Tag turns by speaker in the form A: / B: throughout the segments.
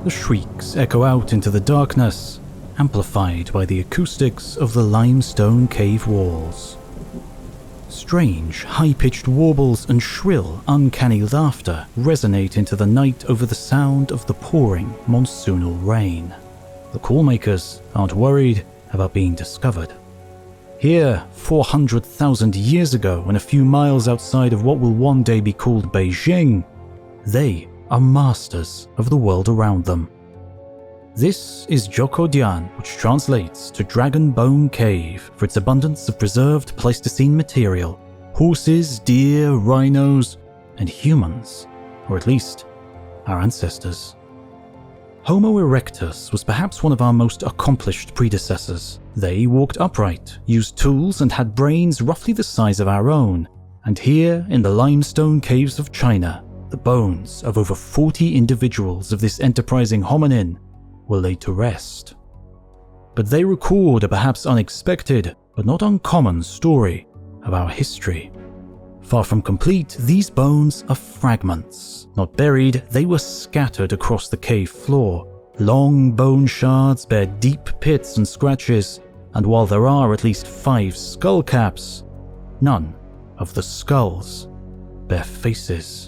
A: The shrieks echo out into the darkness, amplified by the acoustics of the limestone cave walls. Strange, high-pitched warbles and shrill, uncanny laughter resonate into the night over the sound of the pouring monsoonal rain. The call-makers aren't worried about being discovered. Here, 400,000 years ago, and a few miles outside of what will one day be called Beijing, they are masters of the world around them. This is Zhoukoudian, which translates to Dragon Bone Cave for its abundance of preserved Pleistocene material, horses, deer, rhinos, and humans, or at least our ancestors. Homo erectus was perhaps one of our most accomplished predecessors. They walked upright, used tools, and had brains roughly the size of our own. And here, in the limestone caves of China, the bones of over 40 individuals of this enterprising hominin were laid to rest. But they record a perhaps unexpected, but not uncommon story of our history. Far from complete, these bones are fragments. Not buried, they were scattered across the cave floor. Long bone shards bear deep pits and scratches, and while there are at least 5 skull caps, none of the skulls bear faces.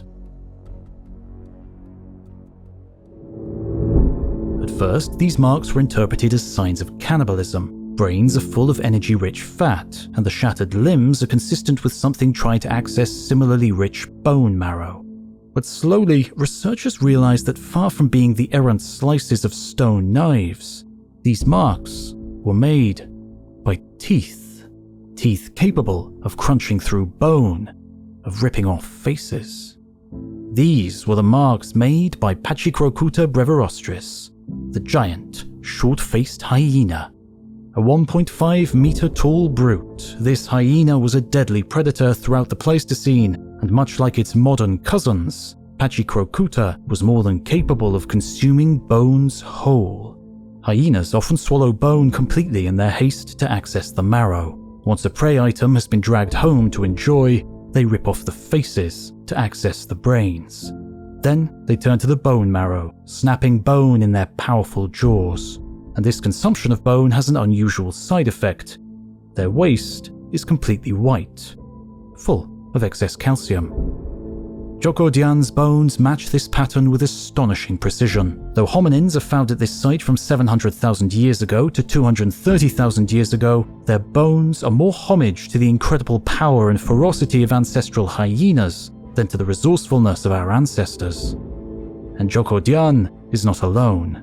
A: At first, these marks were interpreted as signs of cannibalism. Brains are full of energy-rich fat, and the shattered limbs are consistent with something trying to access similarly rich bone marrow. But slowly, researchers realized that far from being the errant slices of stone knives, these marks were made by teeth. Teeth capable of crunching through bone, of ripping off faces. These were the marks made by Pachycrocuta brevirostris, the giant, short-faced hyena. A 1.5-meter tall brute, this hyena was a deadly predator throughout the Pleistocene, and much like its modern cousins, Pachycrocuta was more than capable of consuming bones whole. Hyenas often swallow bone completely in their haste to access the marrow. Once a prey item has been dragged home to enjoy, they rip off the faces to access the brains. Then they turn to the bone marrow, snapping bone in their powerful jaws. And this consumption of bone has an unusual side effect. Their waste is completely white, full of excess calcium. Zhoukoudian's bones match this pattern with astonishing precision. Though hominins are found at this site from 700,000 years ago to 230,000 years ago, their bones are more homage to the incredible power and ferocity of ancestral hyenas than to the resourcefulness of our ancestors. And Zhoukoudian is not alone.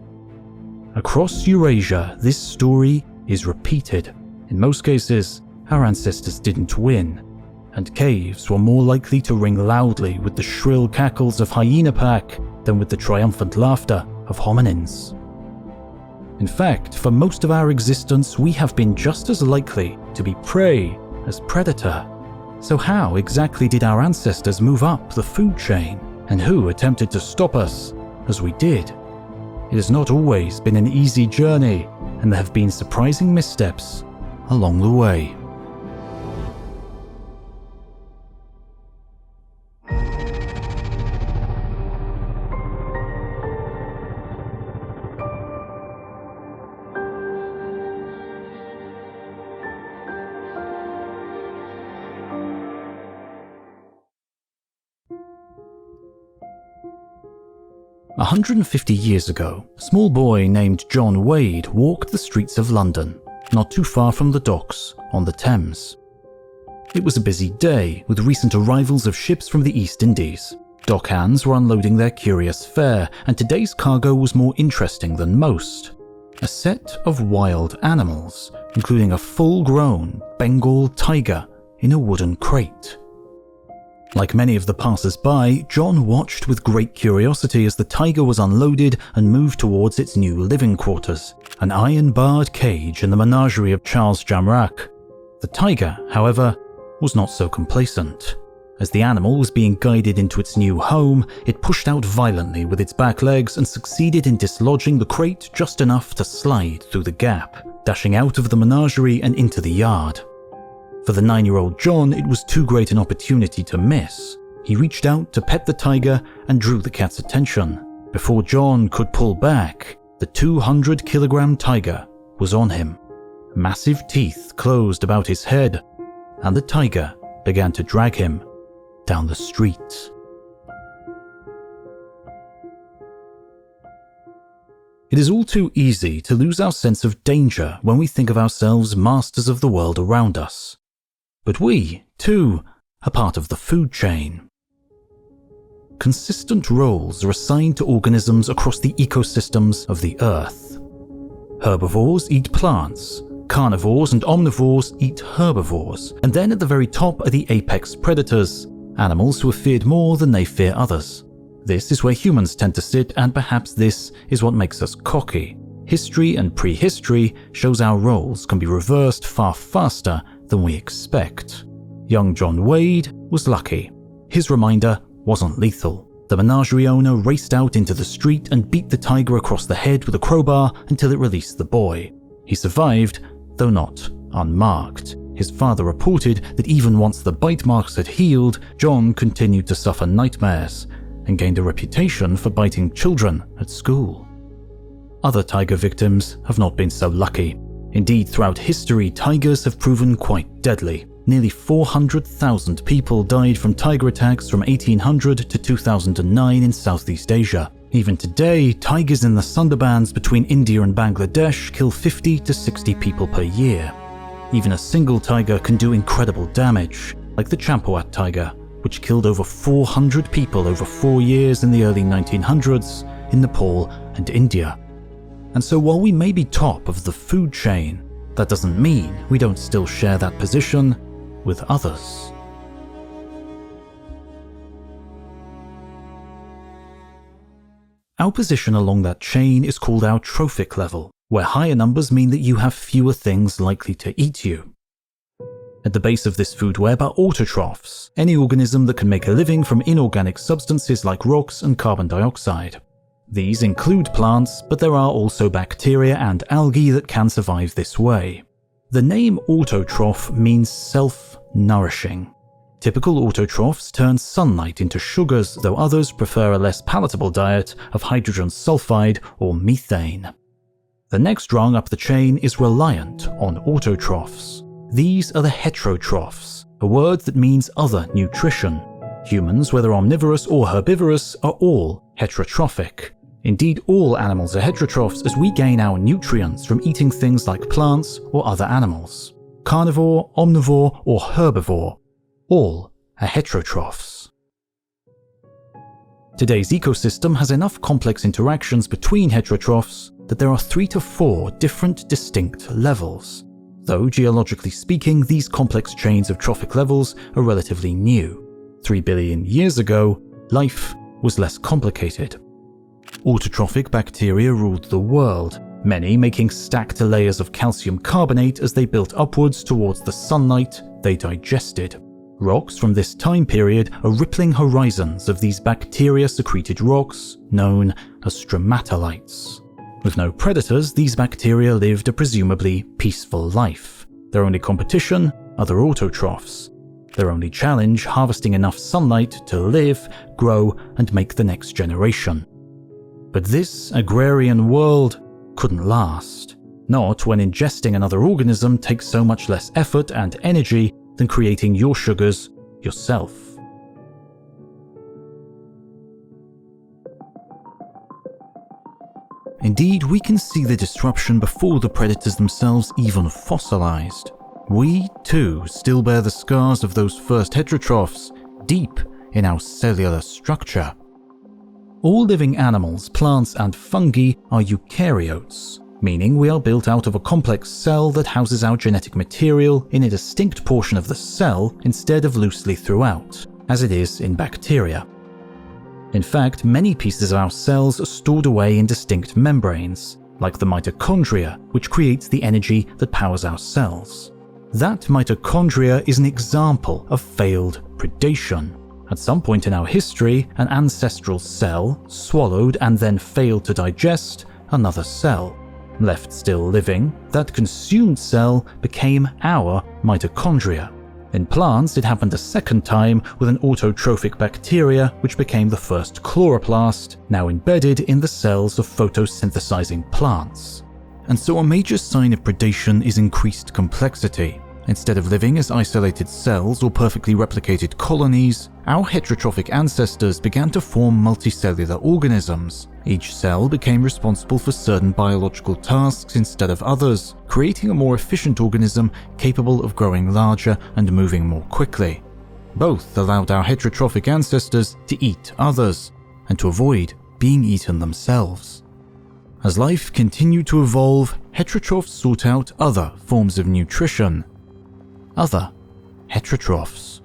A: Across Eurasia, this story is repeated. In most cases, our ancestors didn't win, and caves were more likely to ring loudly with the shrill cackles of hyena pack than with the triumphant laughter of hominins. In fact, for most of our existence, we have been just as likely to be prey as predator. So how exactly did our ancestors move up the food chain, and who attempted to stop us as we did? It has not always been an easy journey, and there have been surprising missteps along the way. A 150 years ago, a small boy named John Wade walked the streets of London, not too far from the docks on the Thames. It was a busy day, with recent arrivals of ships from the East Indies. Dock hands were unloading their curious fare, and today's cargo was more interesting than most. A set of wild animals, including a full-grown Bengal tiger in a wooden crate. Like many of the passers-by, John watched with great curiosity as the tiger was unloaded and moved towards its new living quarters, an iron-barred cage in the menagerie of Charles Jamrach. The tiger, however, was not so complacent. As the animal was being guided into its new home, it pushed out violently with its back legs and succeeded in dislodging the crate just enough to slide through the gap, dashing out of the menagerie and into the yard. For the 9-year-old John, it was too great an opportunity to miss. He reached out to pet the tiger and drew the cat's attention. Before John could pull back, the 200-kilogram tiger was on him. Massive teeth closed about his head, and the tiger began to drag him down the street. It is all too easy to lose our sense of danger when we think of ourselves masters of the world around us. But we, too, are part of the food chain. Consistent roles are assigned to organisms across the ecosystems of the Earth. Herbivores eat plants, carnivores and omnivores eat herbivores, and then at the very top are the apex predators, animals who are feared more than they fear others. This is where humans tend to sit, and perhaps this is what makes us cocky. History and prehistory shows our roles can be reversed far faster than we expect. Young John Wade was lucky. His reminder wasn't lethal. The menagerie owner raced out into the street and beat the tiger across the head with a crowbar until it released the boy. He survived, though not unmarked. His father reported that even once the bite marks had healed, John continued to suffer nightmares and gained a reputation for biting children at school. Other tiger victims have not been so lucky. Indeed, throughout history, tigers have proven quite deadly. Nearly 400,000 people died from tiger attacks from 1800 to 2009 in Southeast Asia. Even today, tigers in the Sundarbans between India and Bangladesh kill 50 to 60 people per year. Even a single tiger can do incredible damage, like the Champawat tiger, which killed over 400 people over 4 years in the early 1900s in Nepal and India. And so while we may be top of the food chain, that doesn't mean we don't still share that position with others. Our position along that chain is called our trophic level, where higher numbers mean that you have fewer things likely to eat you. At the base of this food web are autotrophs, any organism that can make a living from inorganic substances like rocks and carbon dioxide. These include plants, but there are also bacteria and algae that can survive this way. The name autotroph means self-nourishing. Typical autotrophs turn sunlight into sugars, though others prefer a less palatable diet of hydrogen sulfide or methane. The next rung up the chain is reliant on autotrophs. These are the heterotrophs, a word that means other nutrition. Humans, whether omnivorous or herbivorous, are all heterotrophic. Indeed, all animals are heterotrophs as we gain our nutrients from eating things like plants or other animals. Carnivore, omnivore, or herbivore, all are heterotrophs. Today's ecosystem has enough complex interactions between heterotrophs that there are 3 to 4 different distinct levels. Though geologically speaking, these complex chains of trophic levels are relatively new. 3 billion years ago, life was less complicated. Autotrophic bacteria ruled the world, many making stacked layers of calcium carbonate as they built upwards towards the sunlight they digested. Rocks from this time period are rippling horizons of these bacteria-secreted rocks known as stromatolites. With no predators, these bacteria lived a presumably peaceful life. Their only competition, other autotrophs. Their only challenge, harvesting enough sunlight to live, grow, and make the next generation. But this agrarian world couldn't last. Not when ingesting another organism takes so much less effort and energy than creating your sugars yourself. Indeed, we can see the disruption before the predators themselves even fossilized. We, too, still bear the scars of those first heterotrophs deep in our cellular structure. All living animals, plants, and fungi are eukaryotes, meaning we are built out of a complex cell that houses our genetic material in a distinct portion of the cell instead of loosely throughout, as it is in bacteria. In fact, many pieces of our cells are stored away in distinct membranes, like the mitochondria, which creates the energy that powers our cells. That mitochondria is an example of failed predation. At some point in our history, an ancestral cell swallowed and then failed to digest another cell. Left still living, that consumed cell became our mitochondria. In plants, it happened a second time with an autotrophic bacteria which became the first chloroplast, now embedded in the cells of photosynthesizing plants. And so a major sign of predation is increased complexity. Instead of living as isolated cells or perfectly replicated colonies, our heterotrophic ancestors began to form multicellular organisms. Each cell became responsible for certain biological tasks instead of others, creating a more efficient organism capable of growing larger and moving more quickly. Both allowed our heterotrophic ancestors to eat others, and to avoid being eaten themselves. As life continued to evolve, heterotrophs sought out other forms of nutrition. Other heterotrophs.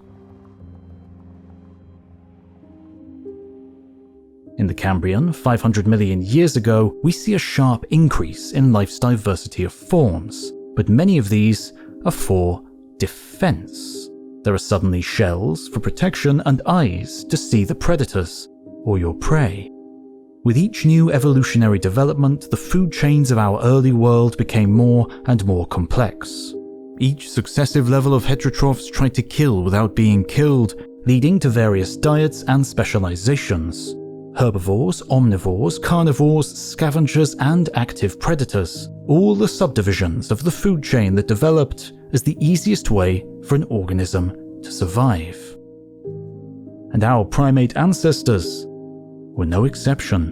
A: In the Cambrian, 500 million years ago, we see a sharp increase in life's diversity of forms, but many of these are for defense. There are suddenly shells for protection and eyes to see the predators or your prey. With each new evolutionary development, the food chains of our early world became more and more complex. Each successive level of heterotrophs tried to kill without being killed, leading to various diets and specializations. Herbivores, omnivores, carnivores, scavengers, and active predators, all the subdivisions of the food chain that developed as the easiest way for an organism to survive. And our primate ancestors were no exception.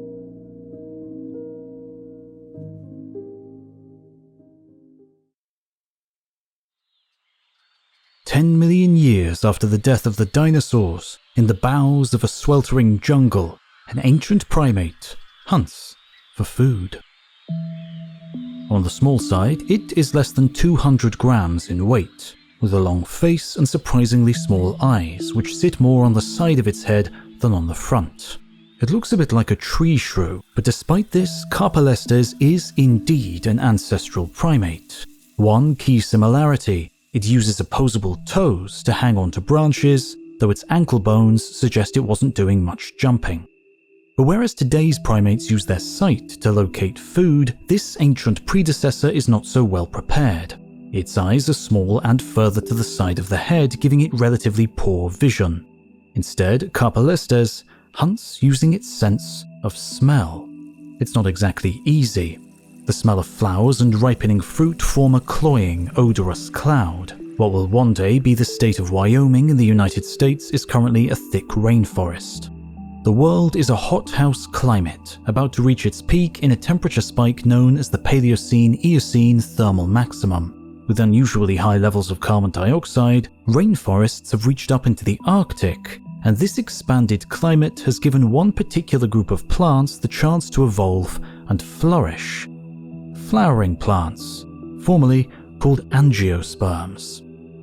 A: "10 million years after the death of the dinosaurs, in the bowels of a sweltering jungle, an ancient primate hunts for food." On the small side, it is less than 200 grams in weight, with a long face and surprisingly small eyes, which sit more on the side of its head than on the front. It looks a bit like a tree shrew, but despite this, Carpalestes is indeed an ancestral primate. One key similarity: it uses opposable toes to hang onto branches, though its ankle bones suggest it wasn't doing much jumping. But whereas today's primates use their sight to locate food, this ancient predecessor is not so well prepared. Its eyes are small and further to the side of the head, giving it relatively poor vision. Instead, Carpalestes hunts using its sense of smell. It's not exactly easy. The smell of flowers and ripening fruit form a cloying, odorous cloud. What will one day be the state of Wyoming in the United States is currently a thick rainforest. The world is a hothouse climate, about to reach its peak in a temperature spike known as the Paleocene-Eocene thermal maximum. With unusually high levels of carbon dioxide, rainforests have reached up into the Arctic, and this expanded climate has given one particular group of plants the chance to evolve and flourish. Flowering plants, formerly called angiosperms.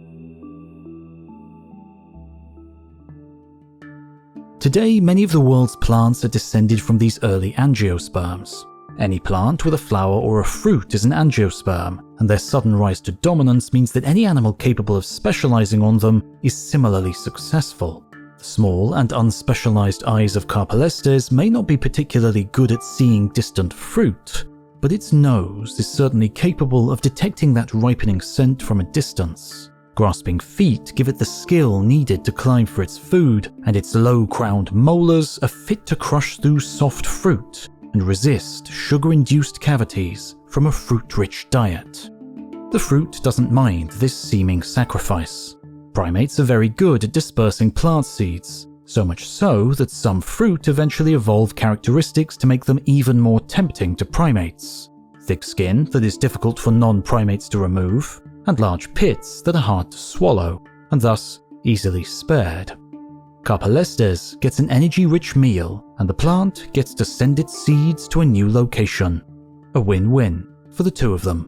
A: Today, many of the world's plants are descended from these early angiosperms. Any plant with a flower or a fruit is an angiosperm, and their sudden rise to dominance means that any animal capable of specializing on them is similarly successful. The small and unspecialized eyes of Carpalestes may not be particularly good at seeing distant fruit, but its nose is certainly capable of detecting that ripening scent from a distance. Grasping feet give it the skill needed to climb for its food, and its low-crowned molars are fit to crush through soft fruit and resist sugar-induced cavities from a fruit-rich diet. The fruit doesn't mind this seeming sacrifice. Primates are very good at dispersing plant seeds, so much so that some fruit eventually evolve characteristics to make them even more tempting to primates. Thick skin that is difficult for non-primates to remove, and large pits that are hard to swallow, and thus easily spared. Carpalestes gets an energy-rich meal, and the plant gets to send its seeds to a new location. A win-win for the two of them.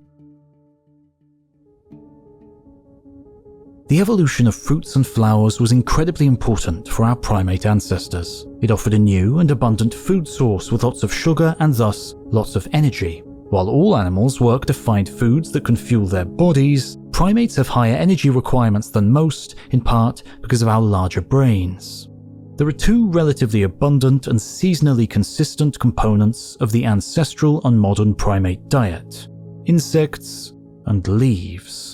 A: The evolution of fruits and flowers was incredibly important for our primate ancestors. It offered a new and abundant food source with lots of sugar and thus lots of energy. While all animals work to find foods that can fuel their bodies, primates have higher energy requirements than most, in part because of our larger brains. There are two relatively abundant and seasonally consistent components of the ancestral and modern primate diet: insects and leaves.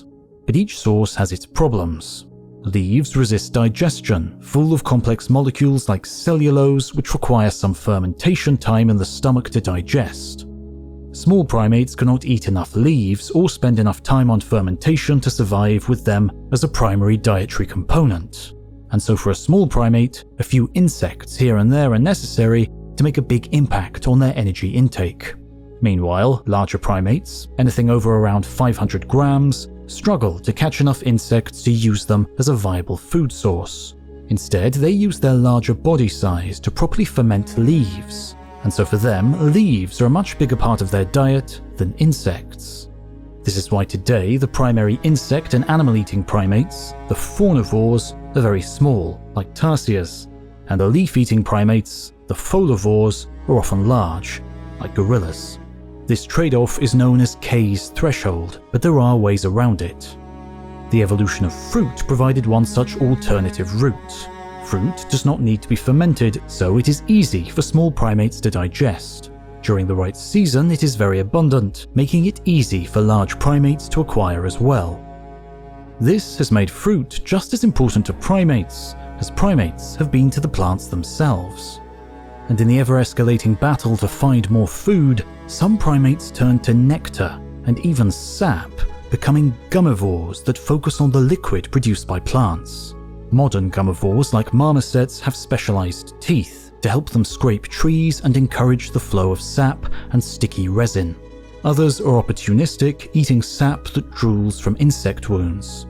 A: but each source has its problems. Leaves resist digestion, full of complex molecules like cellulose which require some fermentation time in the stomach to digest. Small primates cannot eat enough leaves or spend enough time on fermentation to survive with them as a primary dietary component. And so for a small primate, a few insects here and there are necessary to make a big impact on their energy intake. Meanwhile, larger primates, anything over around 500 grams, struggle to catch enough insects to use them as a viable food source. Instead, they use their larger body size to properly ferment leaves, and so for them, leaves are a much bigger part of their diet than insects. This is why today the primary insect and animal-eating primates, the faunivores, are very small, like tarsiers, and the leaf-eating primates, the folivores, are often large, like gorillas. This trade-off is known as K's threshold, but there are ways around it. The evolution of fruit provided one such alternative route. Fruit does not need to be fermented, so it is easy for small primates to digest. During the right season, it is very abundant, making it easy for large primates to acquire as well. This has made fruit just as important to primates as primates have been to the plants themselves. And in the ever-escalating battle to find more food, some primates turn to nectar and even sap, becoming gummivores that focus on the liquid produced by plants. Modern gummivores like marmosets have specialized teeth to help them scrape trees and encourage the flow of sap and sticky resin. Others are opportunistic, eating sap that drools from insect wounds.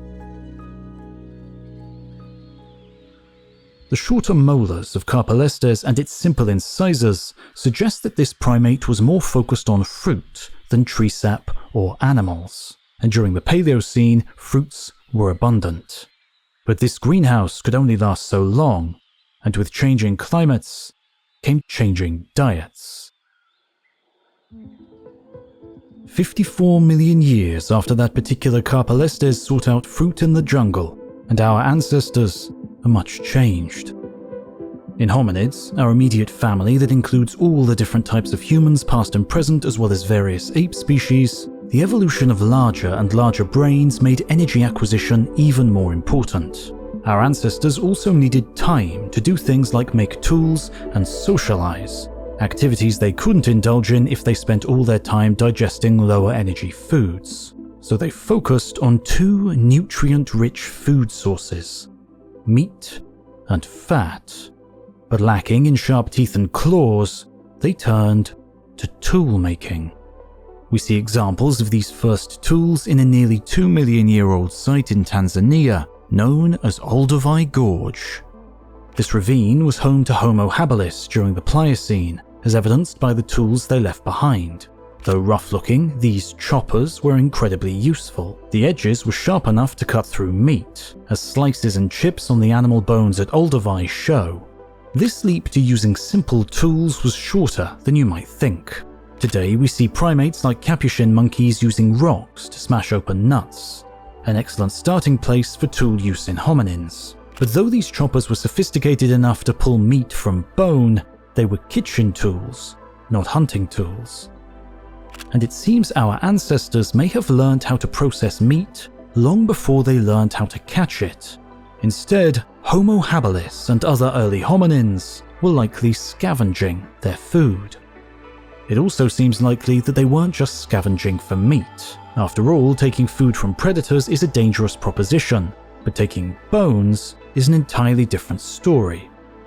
A: The shorter molars of Carpalestes and its simple incisors suggest that this primate was more focused on fruit than tree sap or animals, and during the Paleocene, fruits were abundant. But this greenhouse could only last so long, and with changing climates came changing diets. 54 million years after that particular Carpalestes sought out fruit in the jungle, and our ancestors are much changed. In hominids, our immediate family that includes all the different types of humans past and present as well as various ape species, the evolution of larger and larger brains made energy acquisition even more important. Our ancestors also needed time to do things like make tools and socialize, activities they couldn't indulge in if they spent all their time digesting lower energy foods. So they focused on two nutrient-rich food sources: meat and fat. But lacking in sharp teeth and claws, they turned to tool making. We see examples of these first tools in a nearly 2 million year old site in Tanzania known as Olduvai Gorge. This ravine was home to Homo habilis during the Pliocene, as evidenced by the tools they left behind. Though rough-looking, these choppers were incredibly useful. The edges were sharp enough to cut through meat, as slices and chips on the animal bones at Olduvai show. This leap to using simple tools was shorter than you might think. Today we see primates like capuchin monkeys using rocks to smash open nuts, an excellent starting place for tool use in hominins. But though these choppers were sophisticated enough to pull meat from bone, they were kitchen tools, not hunting tools. And it seems our ancestors may have learned how to process meat long before they learned how to catch it. Instead, Homo habilis and other early hominins were likely scavenging their food. It also seems likely that they weren't just scavenging for meat. After all, taking food from predators is a dangerous proposition, but taking bones is an entirely different story.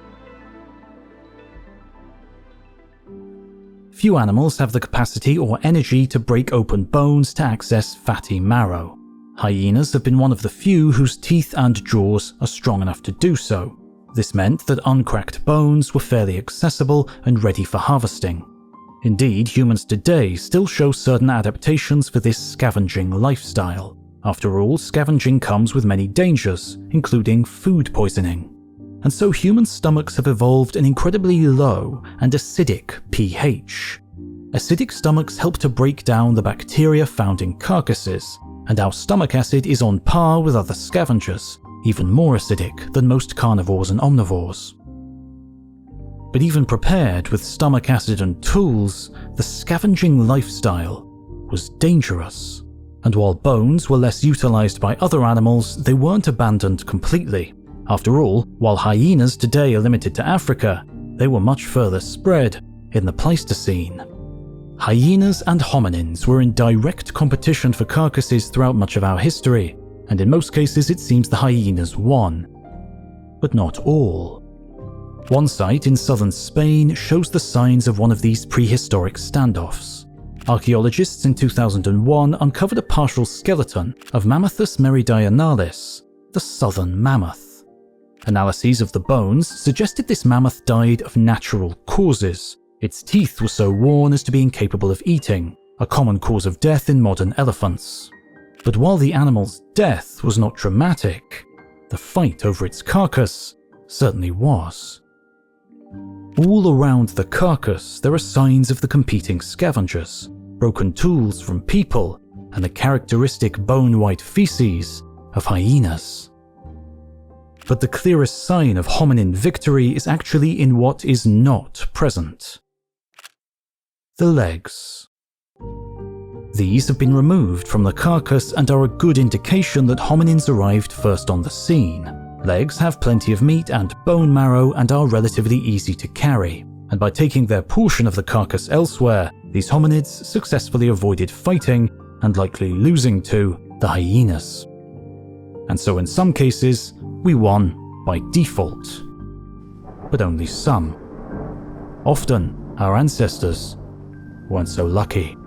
A: Few animals have the capacity or energy to break open bones to access fatty marrow. Hyenas have been one of the few whose teeth and jaws are strong enough to do so. This meant that uncracked bones were fairly accessible and ready for harvesting. Indeed, humans today still show certain adaptations for this scavenging lifestyle. After all, scavenging comes with many dangers, including food poisoning. And so human stomachs have evolved an incredibly low and acidic pH. Acidic stomachs help to break down the bacteria found in carcasses, and our stomach acid is on par with other scavengers, even more acidic than most carnivores and omnivores. But even prepared with stomach acid and tools, the scavenging lifestyle was dangerous. And while bones were less utilized by other animals, they weren't abandoned completely. After all, while hyenas today are limited to Africa, they were much further spread in the Pleistocene. Hyenas and hominins were in direct competition for carcasses throughout much of our history, and in most cases it seems the hyenas won. But not all. One site in southern Spain shows the signs of one of these prehistoric standoffs. Archaeologists in 2001 uncovered a partial skeleton of Mammuthus meridionalis, the southern mammoth. Analyses of the bones suggested this mammoth died of natural causes. Its teeth were so worn as to be incapable of eating, a common cause of death in modern elephants. But while the animal's death was not dramatic, the fight over its carcass certainly was. All around the carcass there are signs of the competing scavengers, broken tools from people, and the characteristic bone-white feces of hyenas. But the clearest sign of hominin victory is actually in what is not present. The legs. These have been removed from the carcass and are a good indication that hominins arrived first on the scene. Legs have plenty of meat and bone marrow and are relatively easy to carry, and by taking their portion of the carcass elsewhere, these hominids successfully avoided fighting and likely losing to the hyenas. And so in some cases, we won by default. But only some. Often, our ancestors weren't so lucky.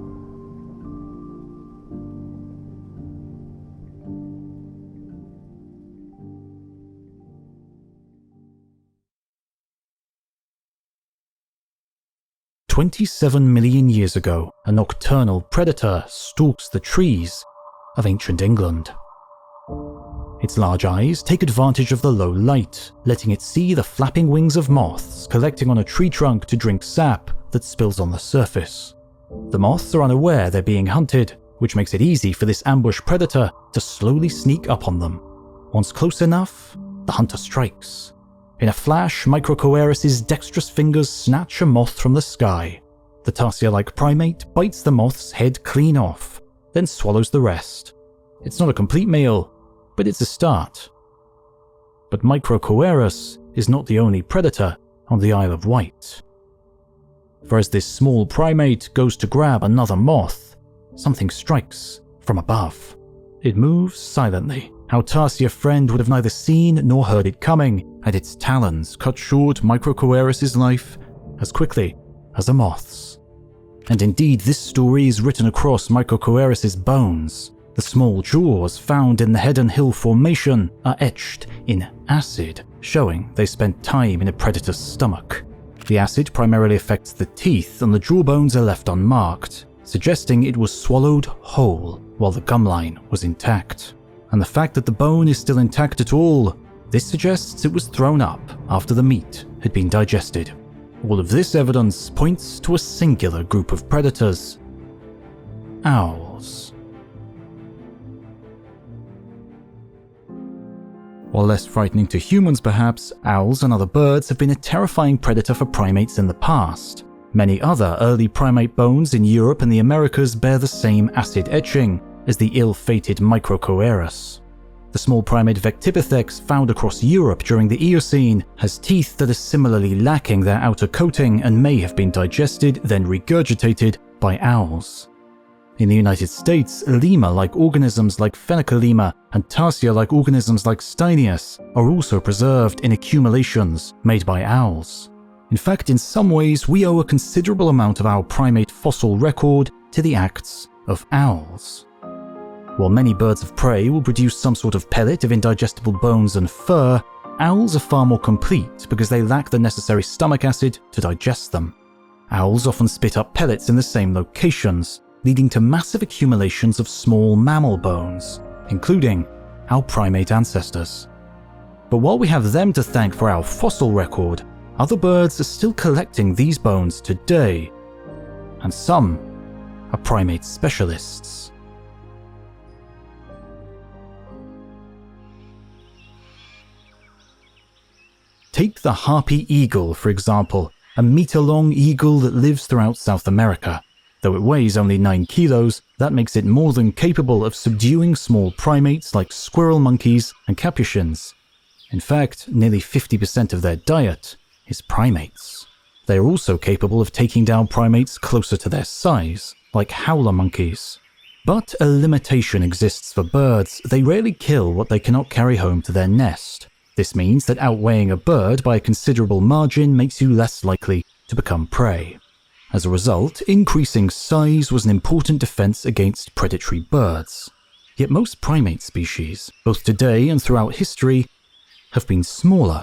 A: "27 million years ago, a nocturnal predator stalks the trees of ancient England. Its large eyes take advantage of the low light, letting it see the flapping wings of moths collecting on a tree trunk to drink sap that spills on the surface. The moths are unaware they're being hunted, which makes it easy for this ambush predator to slowly sneak up on them. Once close enough, the hunter strikes. In a flash, Microcoeris's dexterous fingers snatch a moth from the sky. The tarsier-like primate bites the moth's head clean off, then swallows the rest. It's not a complete meal, but it's a start. But Microcoeris is not the only predator on the Isle of Wight. For as this small primate goes to grab another moth, something strikes from above. It moves silently. Our tarsier friend would have neither seen nor heard it coming, and its talons cut short Microcoeris's life as quickly as a moth's. And indeed, this story is written across Microcoeris's bones. The small jaws found in the Head and Hill Formation are etched in acid, showing they spent time in a predator's stomach. The acid primarily affects the teeth, and the jawbones are left unmarked, suggesting it was swallowed whole while the gum line was intact. And the fact that the bone is still intact at all, this suggests it was thrown up after the meat had been digested. All of this evidence points to a singular group of predators: owls. While less frightening to humans perhaps, owls and other birds have been a terrifying predator for primates in the past. Many other early primate bones in Europe and the Americas bear the same acid etching as the ill-fated Microcoeris. The small primate Vectipithecus found across Europe during the Eocene has teeth that are similarly lacking their outer coating and may have been digested, then regurgitated by owls. In the United States, lemur-like organisms like Phenecolema and tarsier-like organisms like Steinius are also preserved in accumulations made by owls. In fact, in some ways, we owe a considerable amount of our primate fossil record to the acts of owls. While many birds of prey will produce some sort of pellet of indigestible bones and fur, owls are far more complete because they lack the necessary stomach acid to digest them. Owls often spit up pellets in the same locations, leading to massive accumulations of small mammal bones, including our primate ancestors. But while we have them to thank for our fossil record, other birds are still collecting these bones today, and some are primate specialists. Take the harpy eagle, for example, a meter-long eagle that lives throughout South America. Though it weighs only 9 kilos, that makes it more than capable of subduing small primates like squirrel monkeys and capuchins. In fact, nearly 50% of their diet is primates. They are also capable of taking down primates closer to their size, like howler monkeys. But a limitation exists for birds. They rarely kill what they cannot carry home to their nest. This means that outweighing a bird by a considerable margin makes you less likely to become prey. As a result, increasing size was an important defense against predatory birds. Yet most primate species, both today and throughout history, have been smaller.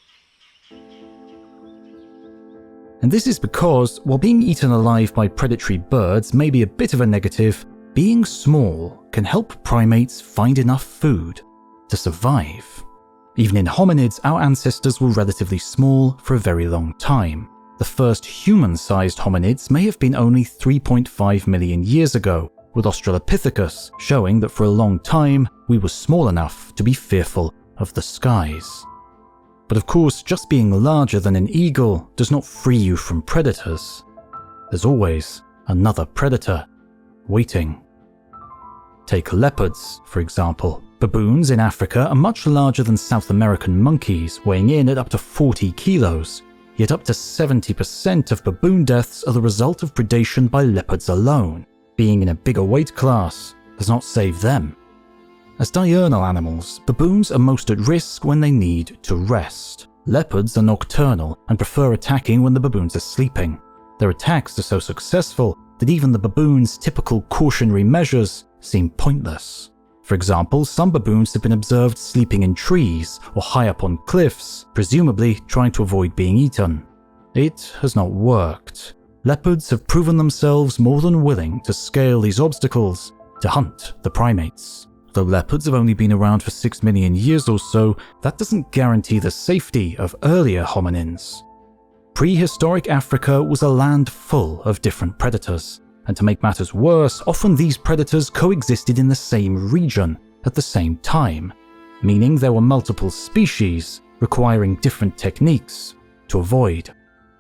A: And this is because, while being eaten alive by predatory birds may be a bit of a negative, being small can help primates find enough food to survive. Even in hominids, our ancestors were relatively small for a very long time. The first human-sized hominids may have been only 3.5 million years ago, with Australopithecus showing that for a long time we were small enough to be fearful of the skies. But of course, just being larger than an eagle does not free you from predators. There's always another predator waiting. Take leopards, for example. Baboons in Africa are much larger than South American monkeys, weighing in at up to 40 kilos. Yet up to 70% of baboon deaths are the result of predation by leopards alone. Being in a bigger weight class does not save them. As diurnal animals, baboons are most at risk when they need to rest. Leopards are nocturnal and prefer attacking when the baboons are sleeping. Their attacks are so successful that even the baboon's typical cautionary measures seem pointless. For example, some baboons have been observed sleeping in trees or high up on cliffs, presumably trying to avoid being eaten. It has not worked. Leopards have proven themselves more than willing to scale these obstacles to hunt the primates. Though leopards have only been around for 6 million years or so, that doesn't guarantee the safety of earlier hominins. Prehistoric Africa was a land full of different predators. And to make matters worse, often these predators coexisted in the same region at the same time, meaning there were multiple species requiring different techniques to avoid.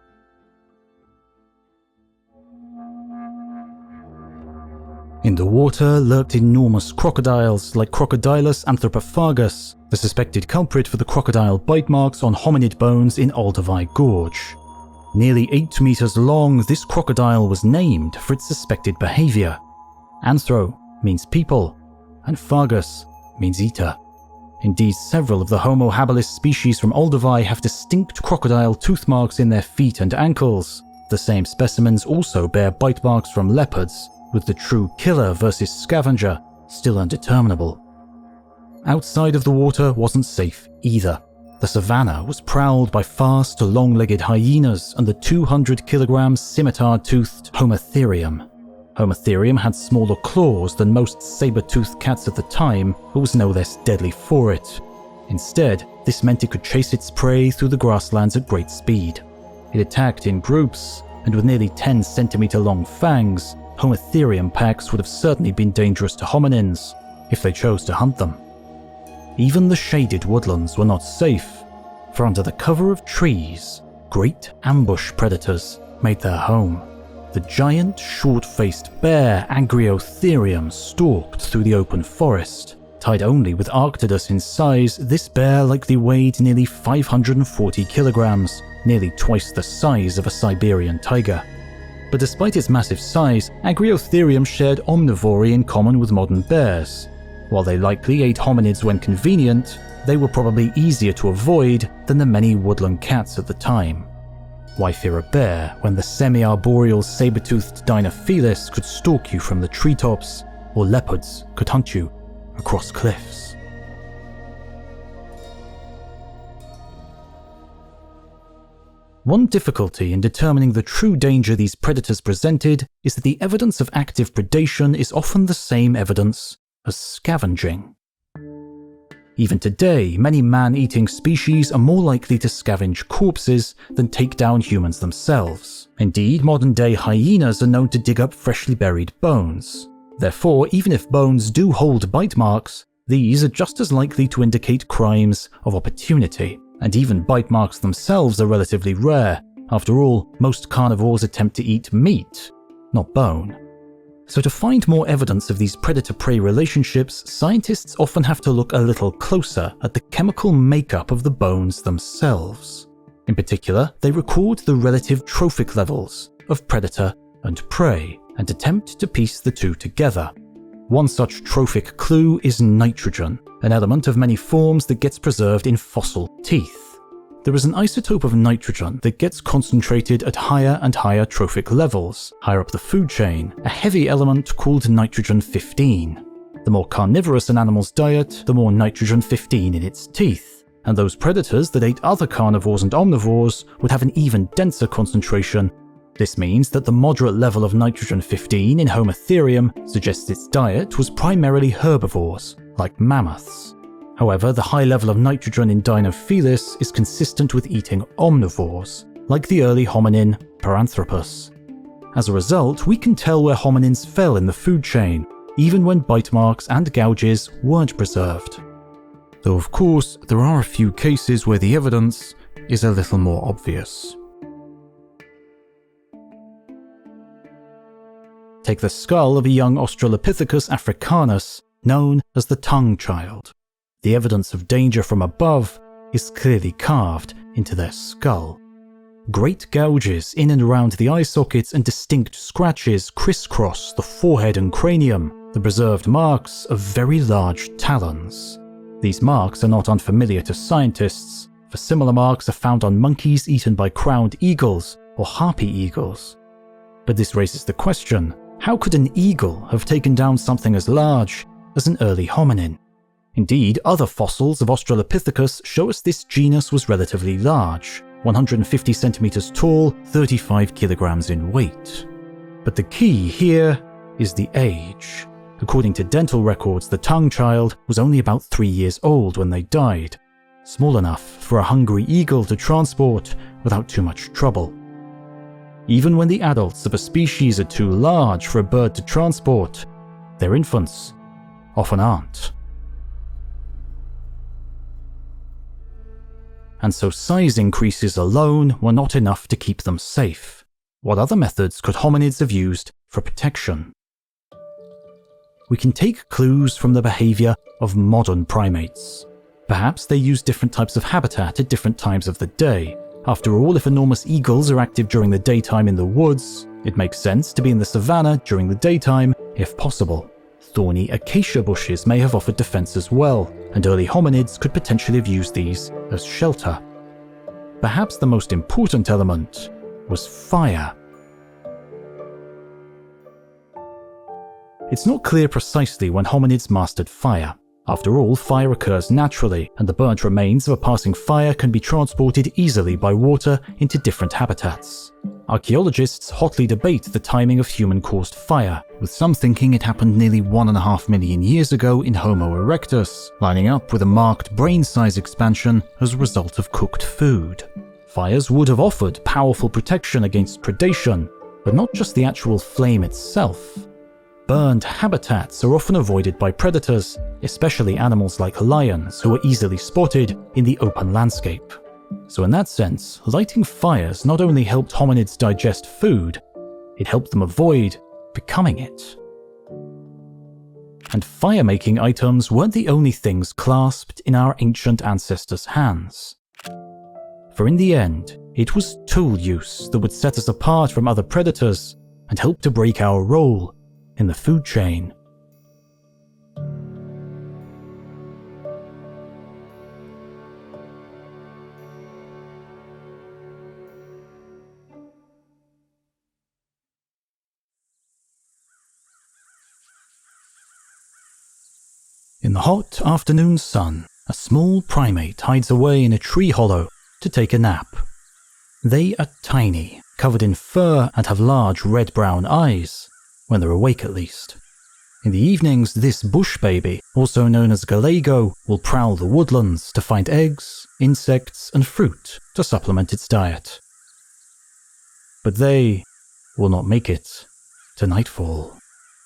A: In the water lurked enormous crocodiles like Crocodylus anthropophagus, the suspected culprit for the crocodile bite marks on hominid bones in Olduvai Gorge. Nearly 8 meters long, this crocodile was named for its suspected behavior. Anthro means people, and phagus means eater. Indeed, several of the Homo habilis species from Olduvai have distinct crocodile tooth marks in their feet and ankles. The same specimens also bear bite marks from leopards, with the true killer versus scavenger still undeterminable. Outside of the water wasn't safe either. The savannah was prowled by fast, long-legged hyenas and the 200-kilogram scimitar-toothed Homotherium. Homotherium had smaller claws than most saber-toothed cats at the time, but was no less deadly for it. Instead, this meant it could chase its prey through the grasslands at great speed. It attacked in groups, and with nearly 10-centimeter-long fangs, Homotherium packs would have certainly been dangerous to hominins if they chose to hunt them. Even the shaded woodlands were not safe, for under the cover of trees, great ambush predators made their home. The giant, short-faced bear Agriotherium stalked through the open forest. Tied only with Arctodus in size, this bear likely weighed nearly 540 kilograms, nearly twice the size of a Siberian tiger. But despite its massive size, Agriotherium shared omnivory in common with modern bears. While they likely ate hominids when convenient, they were probably easier to avoid than the many woodland cats at the time. Why fear a bear when the semi-arboreal saber-toothed Dinophilis could stalk you from the treetops, or leopards could hunt you across cliffs? One difficulty in determining the true danger these predators presented is that the evidence of active predation is often the same evidence as scavenging. Even today, many man-eating species are more likely to scavenge corpses than take down humans themselves. Indeed, modern-day hyenas are known to dig up freshly buried bones. Therefore, even if bones do hold bite marks, these are just as likely to indicate crimes of opportunity. And even bite marks themselves are relatively rare. After all, most carnivores attempt to eat meat, not bone. So to find more evidence of these predator-prey relationships, scientists often have to look a little closer at the chemical makeup of the bones themselves. In particular, they record the relative trophic levels of predator and prey and attempt to piece the two together. One such trophic clue is nitrogen, an element of many forms that gets preserved in fossil teeth. There is an isotope of nitrogen that gets concentrated at higher and higher trophic levels, higher up the food chain, a heavy element called nitrogen-15. The more carnivorous an animal's diet, the more nitrogen-15 in its teeth, and those predators that ate other carnivores and omnivores would have an even denser concentration. This means that the moderate level of nitrogen-15 in Homotherium suggests its diet was primarily herbivores, like mammoths. However, the high level of nitrogen in Dinofelis is consistent with eating omnivores, like the early hominin Paranthropus. As a result, we can tell where hominins fell in the food chain, even when bite marks and gouges weren't preserved. Though of course, there are a few cases where the evidence is a little more obvious. Take the skull of a young Australopithecus africanus, known as the tongue child. The evidence of danger from above is clearly carved into their skull. Great gouges in and around the eye sockets and distinct scratches crisscross the forehead and cranium, the preserved marks of very large talons. These marks are not unfamiliar to scientists, for similar marks are found on monkeys eaten by crowned eagles or harpy eagles. But this raises the question, how could an eagle have taken down something as large as an early hominin? Indeed, other fossils of Australopithecus show us this genus was relatively large, 150 centimeters tall, 35 kilograms in weight. But the key here is the age. According to dental records, the tongue child was only about 3 years old when they died, small enough for a hungry eagle to transport without too much trouble. Even when the adults of a species are too large for a bird to transport, their infants often aren't. And so size increases alone were not enough to keep them safe. What other methods could hominids have used for protection? We can take clues from the behavior of modern primates. Perhaps they use different types of habitat at different times of the day. After all, if enormous eagles are active during the daytime in the woods, it makes sense to be in the savanna during the daytime, if possible. Thorny acacia bushes may have offered defense as well, and early hominids could potentially have used these as shelter. Perhaps the most important element was fire. It's not clear precisely when hominids mastered fire. After all, fire occurs naturally, and the burnt remains of a passing fire can be transported easily by water into different habitats. Archaeologists hotly debate the timing of human-caused fire, with some thinking it happened nearly 1.5 million years ago in Homo erectus, lining up with a marked brain size expansion as a result of cooked food. Fires would have offered powerful protection against predation, but not just the actual flame itself. Burned habitats are often avoided by predators, especially animals like lions who are easily spotted in the open landscape. So in that sense, lighting fires not only helped hominids digest food, it helped them avoid becoming it. And fire-making items weren't the only things clasped in our ancient ancestors' hands. For in the end, it was tool use that would set us apart from other predators and help to break our role in the food chain. In the hot afternoon sun, a small primate hides away in a tree hollow to take a nap. They are tiny, covered in fur, and have large red-brown eyes, when they're awake at least. In the evenings, this bush baby, also known as Gallego, will prowl the woodlands to find eggs, insects, and fruit to supplement its diet. But they will not make it to nightfall.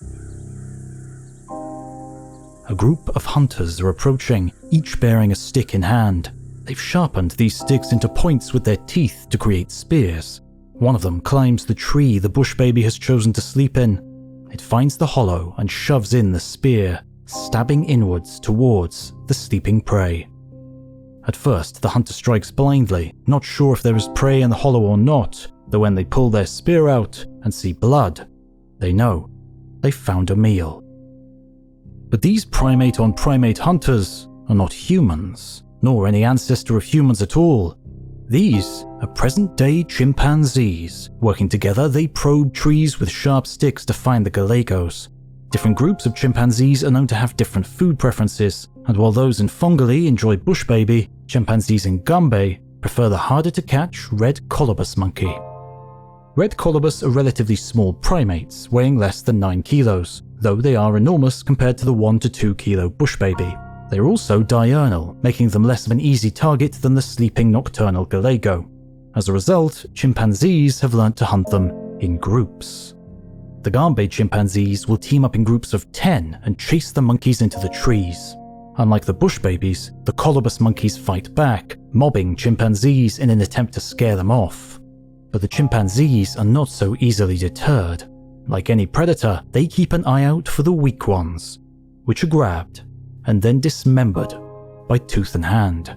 A: A group of hunters are approaching, each bearing a stick in hand. They've sharpened these sticks into points with their teeth to create spears. One of them climbs the tree the bush baby has chosen to sleep in. It finds the hollow and shoves in the spear, stabbing inwards towards the sleeping prey. At first, the hunter strikes blindly, not sure if there is prey in the hollow or not, though when they pull their spear out and see blood, they know they've found a meal. But these primate-on-primate hunters are not humans, nor any ancestor of humans at all. These are present-day chimpanzees. Working together, they probe trees with sharp sticks to find the Galagos. Different groups of chimpanzees are known to have different food preferences, and while those in Fongoli enjoy bush baby, chimpanzees in Gombe prefer the harder-to-catch red colobus monkey. Red colobus are relatively small primates, weighing less than 9 kilos, though they are enormous compared to the 1 to 2 kilo bush baby. They are also diurnal, making them less of an easy target than the sleeping nocturnal Galago. As a result, chimpanzees have learnt to hunt them in groups. The Gombe chimpanzees will team up in groups of 10 and chase the monkeys into the trees. Unlike the bush babies, the colobus monkeys fight back, mobbing chimpanzees in an attempt to scare them off. But the chimpanzees are not so easily deterred. Like any predator, they keep an eye out for the weak ones, which are grabbed and then dismembered by tooth and hand.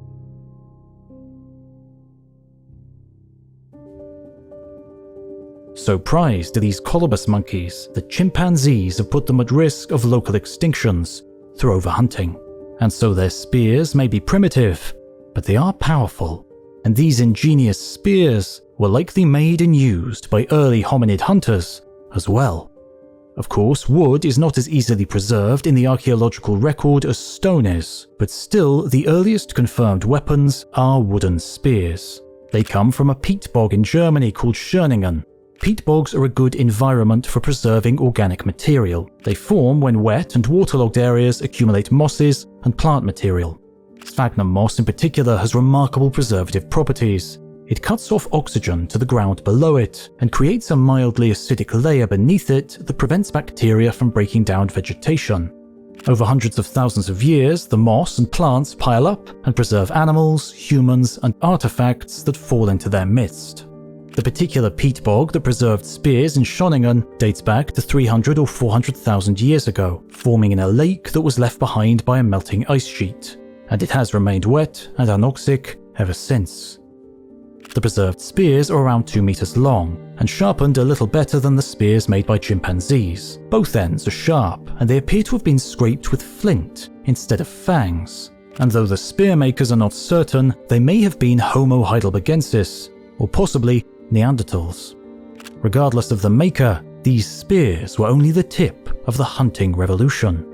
A: So prized are these colobus monkeys that chimpanzees have put them at risk of local extinctions through overhunting. And so their spears may be primitive, but they are powerful, and these ingenious spears were likely made and used by early hominid hunters as well. Of course, wood is not as easily preserved in the archaeological record as stone is, but still the earliest confirmed weapons are wooden spears. They come from a peat bog in Germany called Schöningen. Peat bogs are a good environment for preserving organic material. They form when wet and waterlogged areas accumulate mosses and plant material. Sphagnum moss in particular has remarkable preservative properties. It cuts off oxygen to the ground below it and creates a mildly acidic layer beneath it that prevents bacteria from breaking down vegetation. Over hundreds of thousands of years, the moss and plants pile up and preserve animals, humans, and artifacts that fall into their midst. The particular peat bog that preserved spears in Schöningen dates back to 300 or 400,000 years ago, forming in a lake that was left behind by a melting ice sheet, and it has remained wet and anoxic ever since. The preserved spears are around 2 meters long and sharpened a little better than the spears made by chimpanzees. Both ends are sharp, and they appear to have been scraped with flint instead of fangs. And though the spear makers are not certain, they may have been Homo heidelbergensis, or possibly Neanderthals. Regardless of the maker, these spears were only the tip of the hunting revolution.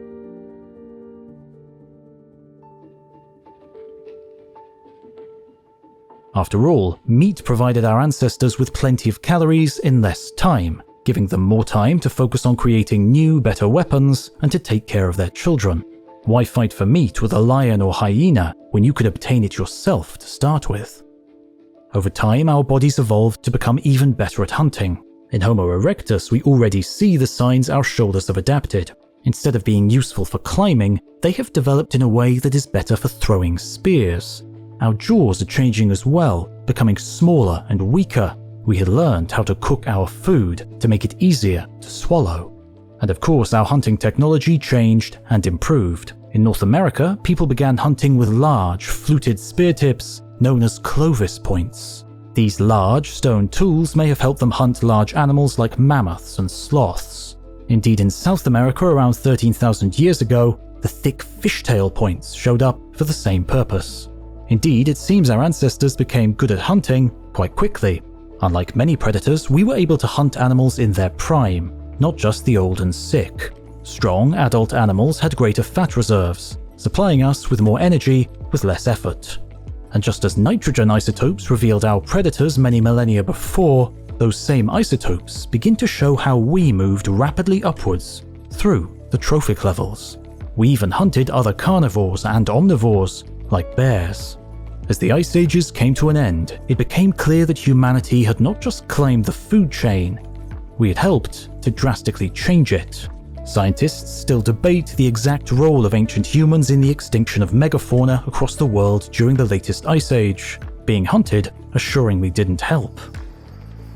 A: After all, meat provided our ancestors with plenty of calories in less time, giving them more time to focus on creating new, better weapons and to take care of their children. Why fight for meat with a lion or hyena when you could obtain it yourself to start with? Over time, our bodies evolved to become even better at hunting. In Homo erectus, we already see the signs our shoulders have adapted. Instead of being useful for climbing, they have developed in a way that is better for throwing spears. Our jaws are changing as well, becoming smaller and weaker. We had learned how to cook our food to make it easier to swallow. And of course, our hunting technology changed and improved. In North America, people began hunting with large, fluted spear tips known as Clovis points. These large stone tools may have helped them hunt large animals like mammoths and sloths. Indeed, in South America around 13,000 years ago, the thick fishtail points showed up for the same purpose. Indeed, it seems our ancestors became good at hunting quite quickly. Unlike many predators, we were able to hunt animals in their prime, not just the old and sick. Strong adult animals had greater fat reserves, supplying us with more energy with less effort. And just as nitrogen isotopes revealed our predators many millennia before, those same isotopes begin to show how we moved rapidly upwards through the trophic levels. We even hunted other carnivores and omnivores, like bears. As the ice ages came to an end, it became clear that humanity had not just climbed the food chain, we had helped to drastically change it. Scientists still debate the exact role of ancient humans in the extinction of megafauna across the world during the latest ice age. Being hunted assuringly didn't help.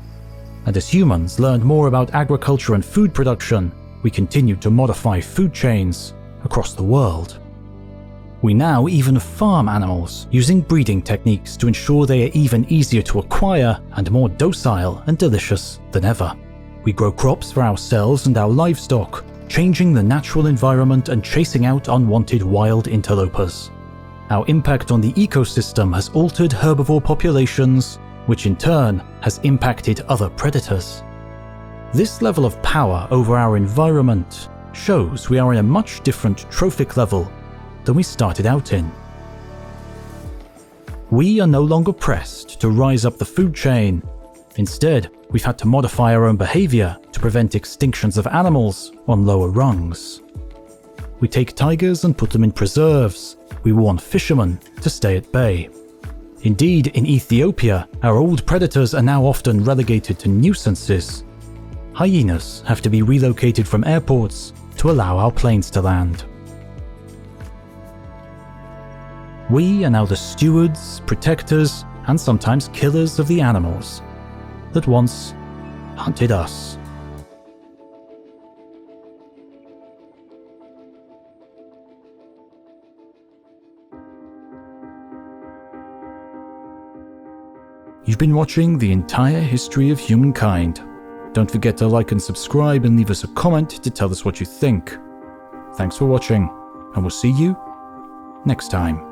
A: And as humans learned more about agriculture and food production, we continued to modify food chains across the world. We now even farm animals using breeding techniques to ensure they are even easier to acquire and more docile and delicious than ever. We grow crops for ourselves and our livestock, changing the natural environment and chasing out unwanted wild interlopers. Our impact on the ecosystem has altered herbivore populations, which in turn has impacted other predators. This level of power over our environment shows we are in a much different trophic level than we started out in. We are no longer pressed to rise up the food chain. Instead, we've had to modify our own behavior to prevent extinctions of animals on lower rungs. We take tigers and put them in preserves. We warn fishermen to stay at bay. Indeed, in Ethiopia, our old predators are now often relegated to nuisances. Hyenas have to be relocated from airports to allow our planes to land. We are now the stewards, protectors, and sometimes killers of the animals that once hunted us. You've been watching the entire history of humankind. Don't forget to like and subscribe and leave us a comment to tell us what you think. Thanks for watching, and we'll see you next time.